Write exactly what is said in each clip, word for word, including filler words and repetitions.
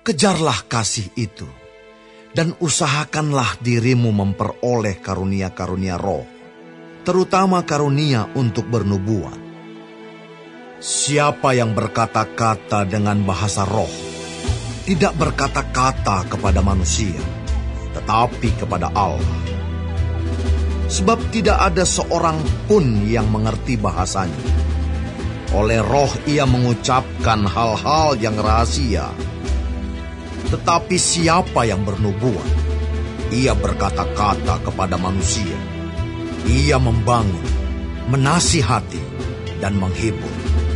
Kejarlah kasih itu, dan usahakanlah dirimu memperoleh karunia-karunia roh, terutama karunia untuk bernubuat. Siapa yang berkata-kata dengan bahasa roh, tidak berkata-kata kepada manusia, tetapi kepada Allah. Sebab tidak ada seorang pun yang mengerti bahasanya. Oleh roh ia mengucapkan hal-hal yang rahasia. Tetapi siapa yang bernubuat, ia berkata-kata kepada manusia. Ia membangun, menasihati, dan menghibur.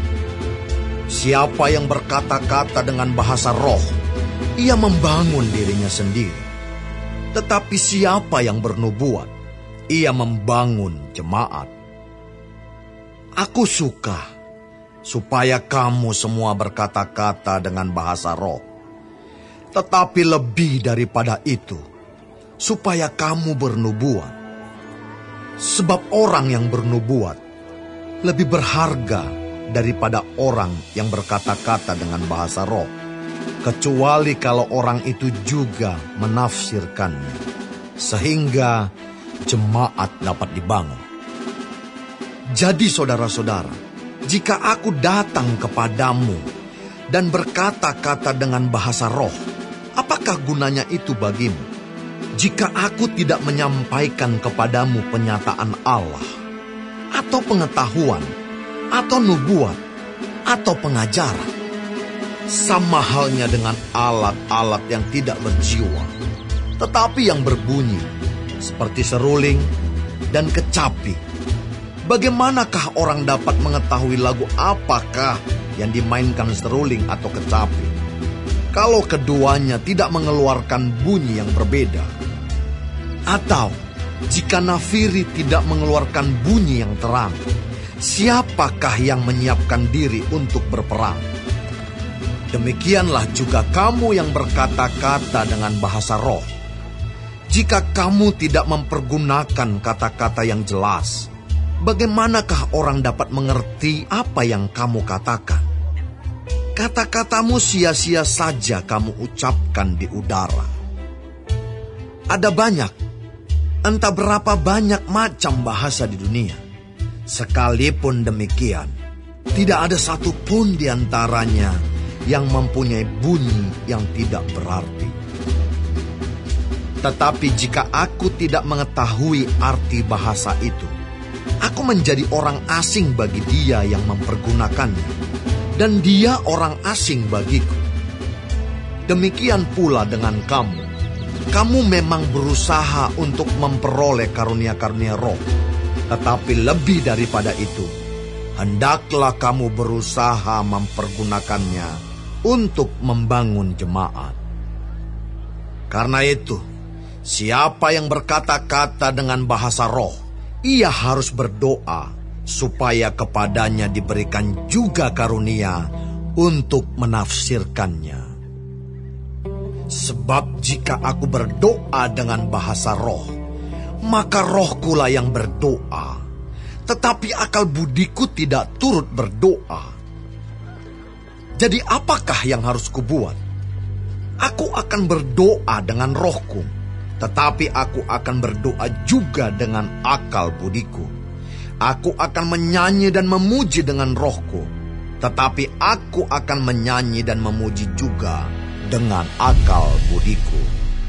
Siapa yang berkata-kata dengan bahasa roh, ia membangun dirinya sendiri. Tetapi siapa yang bernubuat, ia membangun jemaat. Aku suka supaya kamu semua berkata-kata dengan bahasa roh. Tetapi lebih daripada itu, supaya kamu bernubuat. Sebab orang yang bernubuat lebih berharga daripada orang yang berkata-kata dengan bahasa roh, kecuali kalau orang itu juga menafsirkannya, sehingga jemaat dapat dibangun. Jadi saudara-saudara, jika aku datang kepadamu dan berkata-kata dengan bahasa roh, apakah gunanya itu bagimu? Jika aku tidak menyampaikan kepadamu penyataan Allah, atau pengetahuan, atau nubuat, atau pengajaran, sama halnya dengan alat-alat yang tidak berjiwa, tetapi yang berbunyi, seperti seruling dan kecapi. Bagaimanakah orang dapat mengetahui lagu apakah yang dimainkan seruling atau kecapi, kalau keduanya tidak mengeluarkan bunyi yang berbeda? Atau jika nafiri tidak mengeluarkan bunyi yang terang, siapakah yang menyiapkan diri untuk berperang? Demikianlah juga kamu yang berkata-kata dengan bahasa roh. Jika kamu tidak mempergunakan kata-kata yang jelas, bagaimanakah orang dapat mengerti apa yang kamu katakan? Kata-katamu sia-sia saja kamu ucapkan di udara. Ada banyak, entah berapa banyak macam bahasa di dunia. Sekalipun demikian, tidak ada satupun di antaranya yang mempunyai bunyi yang tidak berarti. Tetapi jika aku tidak mengetahui arti bahasa itu, aku menjadi orang asing bagi dia yang mempergunakannya, dan dia orang asing bagiku. Demikian pula dengan kamu. Kamu memang berusaha untuk memperoleh karunia-karunia roh, tetapi lebih daripada itu, hendaklah kamu berusaha mempergunakannya untuk membangun jemaat. Karena itu, siapa yang berkata-kata dengan bahasa roh, ia harus berdoa supaya kepadanya diberikan juga karunia untuk menafsirkannya. Sebab jika aku berdoa dengan bahasa roh, maka rohkulah yang berdoa, tetapi akal budiku tidak turut berdoa. Jadi apakah yang harus kubuat? Aku akan berdoa dengan rohku, tetapi aku akan berdoa juga dengan akal budiku. Aku akan menyanyi dan memuji dengan rohku, tetapi aku akan menyanyi dan memuji juga dengan akal budiku.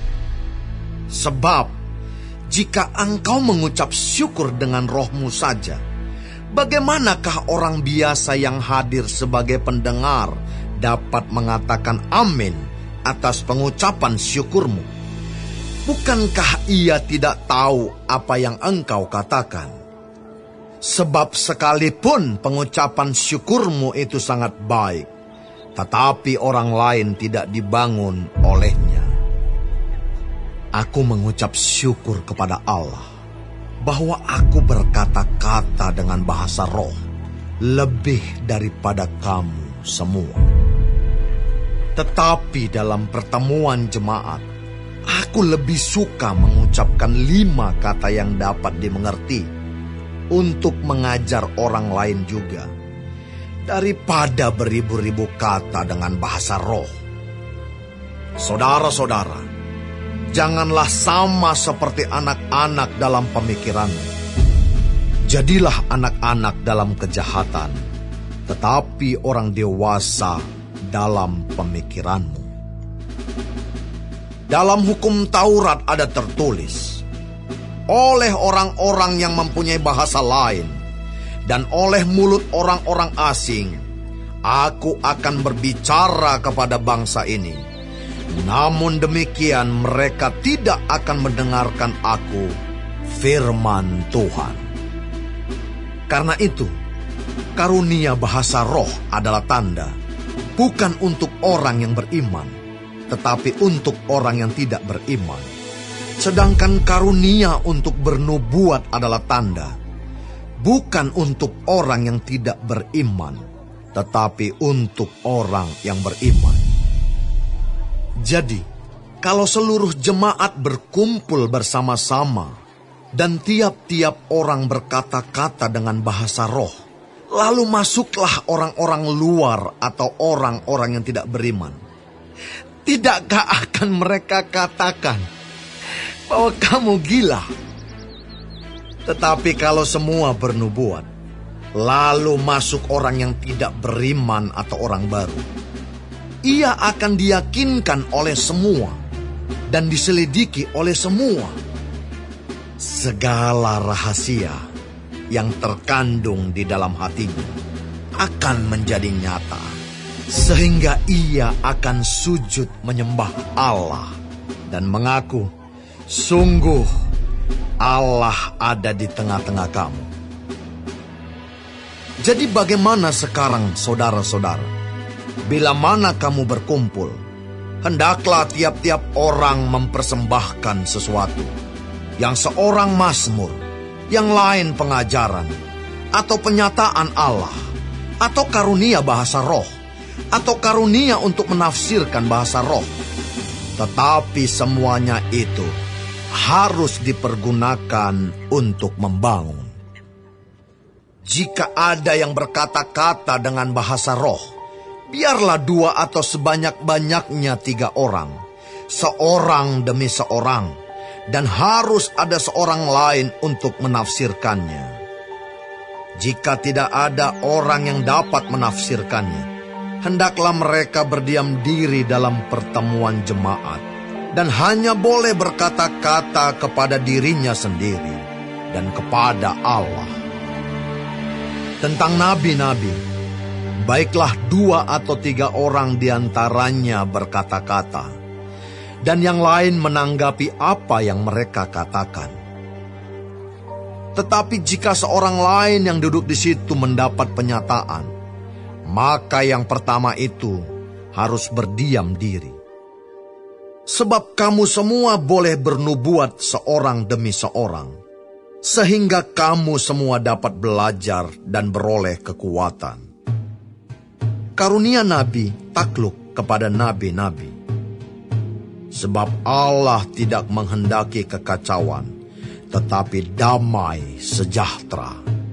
Sebab jika engkau mengucap syukur dengan rohmu saja, bagaimanakah orang biasa yang hadir sebagai pendengar dapat mengatakan amin atas pengucapan syukurmu? Bukankah ia tidak tahu apa yang engkau katakan? Sebab sekalipun pengucapan syukurmu itu sangat baik, tetapi orang lain tidak dibangun olehnya. Aku mengucap syukur kepada Allah bahwa aku berkata-kata dengan bahasa roh lebih daripada kamu semua. Tetapi dalam pertemuan jemaat, aku lebih suka mengucapkan lima kata yang dapat dimengerti untuk mengajar orang lain juga, daripada beribu-ribu kata dengan bahasa roh. Saudara-saudara, janganlah sama seperti anak-anak dalam pemikiranmu. Jadilah anak-anak dalam kejahatan, tetapi orang dewasa dalam pemikiranmu. Dalam hukum Taurat ada tertulis, oleh orang-orang yang mempunyai bahasa lain dan oleh mulut orang-orang asing, aku akan berbicara kepada bangsa ini. Namun demikian mereka tidak akan mendengarkan aku, firman Tuhan. Karena itu, karunia bahasa roh adalah tanda, bukan untuk orang yang beriman, tetapi untuk orang yang tidak beriman. Sedangkan karunia untuk bernubuat adalah tanda, bukan untuk orang yang tidak beriman, tetapi untuk orang yang beriman. Jadi, kalau seluruh jemaat berkumpul bersama-sama dan tiap-tiap orang berkata-kata dengan bahasa roh, lalu masuklah orang-orang luar atau orang-orang yang tidak beriman, tidakkah akan mereka katakan bahwa kamu gila? Tetapi kalau semua bernubuat, lalu masuk orang yang tidak beriman atau orang baru, ia akan diyakinkan oleh semua dan diselidiki oleh semua. Segala rahasia yang terkandung di dalam hatinya akan menjadi nyata, sehingga ia akan sujud menyembah Allah dan mengaku, sungguh Allah ada di tengah-tengah kamu. Jadi bagaimana sekarang saudara-saudara? Bila mana kamu berkumpul, hendaklah tiap-tiap orang mempersembahkan sesuatu. Yang seorang mazmur, yang lain pengajaran, atau penyataan Allah, atau karunia bahasa roh, atau karunia untuk menafsirkan bahasa roh. Tetapi semuanya itu harus dipergunakan untuk membangun. Jika ada yang berkata-kata dengan bahasa roh, biarlah dua atau sebanyak-banyaknya tiga orang, seorang demi seorang, dan harus ada seorang lain untuk menafsirkannya. Jika tidak ada orang yang dapat menafsirkannya, hendaklah mereka berdiam diri dalam pertemuan jemaat, dan hanya boleh berkata-kata kepada dirinya sendiri dan kepada Allah. Tentang nabi-nabi, baiklah dua atau tiga orang diantaranya berkata-kata, dan yang lain menanggapi apa yang mereka katakan. Tetapi jika seorang lain yang duduk di situ mendapat penyataan, maka yang pertama itu harus berdiam diri. Sebab kamu semua boleh bernubuat seorang demi seorang, sehingga kamu semua dapat belajar dan beroleh kekuatan. Karunia nabi takluk kepada nabi-nabi. Sebab Allah tidak menghendaki kekacauan, tetapi damai sejahtera.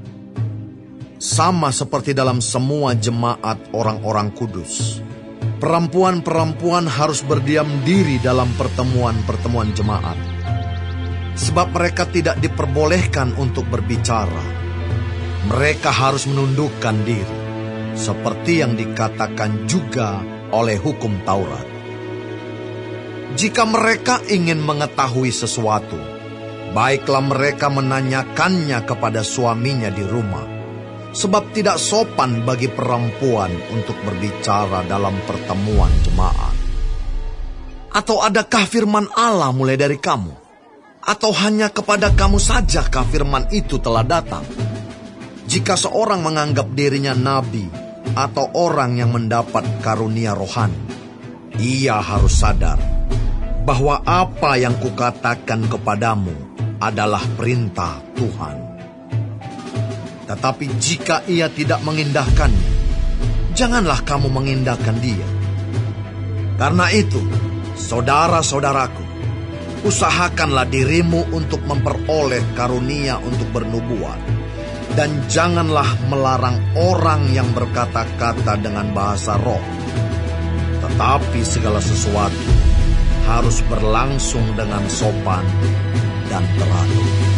Sama seperti dalam semua jemaat orang-orang kudus, perempuan-perempuan harus berdiam diri dalam pertemuan-pertemuan jemaat. Sebab mereka tidak diperbolehkan untuk berbicara. Mereka harus menundukkan diri, seperti yang dikatakan juga oleh hukum Taurat. Jika mereka ingin mengetahui sesuatu, baiklah mereka menanyakannya kepada suaminya di rumah, sebab tidak sopan bagi perempuan untuk berbicara dalam pertemuan jemaat. Atau adakah firman Allah mulai dari kamu? Atau hanya kepada kamu sajakah firman itu telah datang? Jika seorang menganggap dirinya nabi atau orang yang mendapat karunia rohani, ia harus sadar bahwa apa yang kukatakan kepadamu adalah perintah Tuhan. Tetapi jika ia tidak mengindahkannya, janganlah kamu mengindahkan dia. Karena itu, saudara-saudaraku, usahakanlah dirimu untuk memperoleh karunia untuk bernubuat, dan janganlah melarang orang yang berkata-kata dengan bahasa roh. Tetapi segala sesuatu harus berlangsung dengan sopan dan teratur.